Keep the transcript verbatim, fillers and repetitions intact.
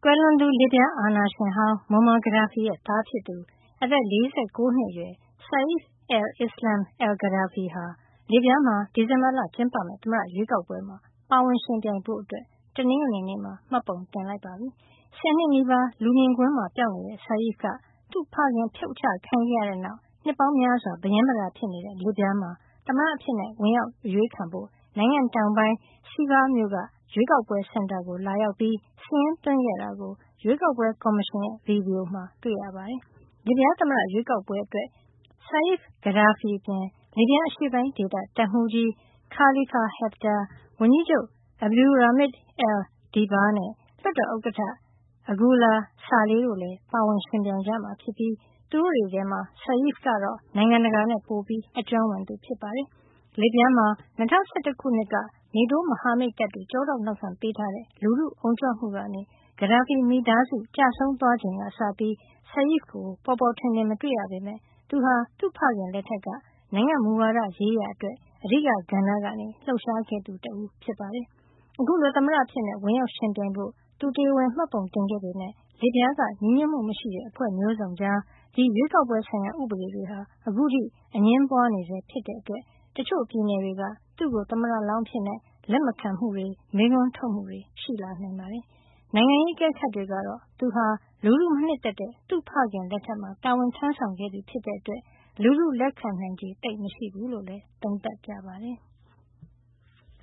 ကွယ်လွန်သူ လစ်ဗျားအာဏာရှင်ဟောင်း Muammar Gaddafi ရဲ့ သားဖြစ်သူ အသက် ၄၉ နှစ်အရွယ် Saif al-Islam al-Gaddafi ဟာ လစ်ဗျားမှာ ဒီဇင်ဘာလကျင်းပမယ့် သမ္မတရွေးကောက်ပွဲမှာ ပါဝင်ယှဉ်ပြိုင်ဖို့ တနင်္ဂနွေနေ့မှာ မှတ်ပုံတင်လိုက်ပါပြီ။ ဆယ်နှစ်နီးပါး လူမြင်ကွင်းမှာ ပျောက်နေတဲ့ Saif က သူ့ဖခင်ဖြုတ်ချခံခဲ့ရတဲ့နောက် နှစ်ပေါင်းများစွာ ပရင်းပတာဖြစ်နေတဲ့ လစ်ဗျားမှာ သမ္မတအဖြစ် ဝင်ရောက်အရွေးခံဖို့ နိုင်ငံတောင်ပိုင်း Sivas မြို့က ရွေးကောက်ပွဲစင်တာကို လာရောက်ပြီး စာရင်းသွင်းခဲ့တာကို ရွေးကောက်ပွဲကော်မရှင်ရဲ့ ဗွီဒီယိုမှာ တွေ့ရပါတယ်။ လစ်ဗျားသမ္မတရွေးကောက်ပွဲအတွက် Saif Gaddafi အပြင် လစ်ဗျားအရှေ့ပိုင်းဒေသ တပ်မှူးကြီး Khalifa Haftar ၊ ဝန်ကြီးချုပ် Abdulrahman al-Deiba နဲ့ လွှတ်တော်ဥက္ကဋ္ဌ Aguilar Saleh တို့လည်း ပါဝင်ယှဉ်ပြိုင်ကြမှာဖြစ်ပြီး သူတို့တွေထဲမှာ Saif ကတော့ နိုင်ငံတကာနဲ့ ပိုပြီးအကျွမ်းဝင်သူ ဖြစ်ပါတယ်။ လစ်ဗျားမှာ ၂၀၁၁ ခုနှစ်က NATO မဟာမိတ်တပ်တွေ ကျောထောက်နောက်ခံပေးထားတဲ့ လူထုအုံကြွမှုကနေ Gaddafi မိသားစု ကျဆုံးသွားချိန်ကစပြီး Saif ကို ပေါ်ပေါ်ထင်ထင် မတွေ့ရပေမယ့် သူဟာ သူ့ဖခင်လက်ထက်က နိုင်ငံ့မူဝါဒရေးရာအတွက် အဓိကကဏ္ဍကနေ လှုပ်ရှားခဲ့သူတဦး ဖြစ်ပါတယ်။ အခုလို သမ္မတအဖြစ် ဝင်ရောက်ယှဉ်ပြိုင်ဖို့ သူတရားဝင် မှတ်ပုံတင်ခဲ့ပေမယ့် လစ်ဗျားက ညီညွတ်မှုမရှိတဲ့ အဖွဲ့မျိုးစုံကြား ဒီရွေးကောက်ပွဲဆိုင်ရာ ဥပဒေတွေဟာ အခုထိ အငြင်းပွားနေဆဲ ဖြစ်တဲ့အတွက် တချို့ပြည်နယ်တွေက သူ့ကို သမ္မတလောင်းအဖြစ် လက်မခံမှုတွေ မေးခွန်းထုတ်မှုတွေ ရှိလာနိုင်ပါတယ်။ နိုင်ငံရေးအကဲခတ်တွေကတော့ သူဟာ လူထုမနှစ်သက်တဲ့ သူ့ဖခင်လက်ထက်မှာ တာဝန်ထမ်းဆောင်ခဲ့သူ ဖြစ်တဲ့အတွက် လူထုလက်ခံနိုင်ခြေ သိပ်မရှိဘူးလို့လည်း သုံးသပ်ကြပါတယ်။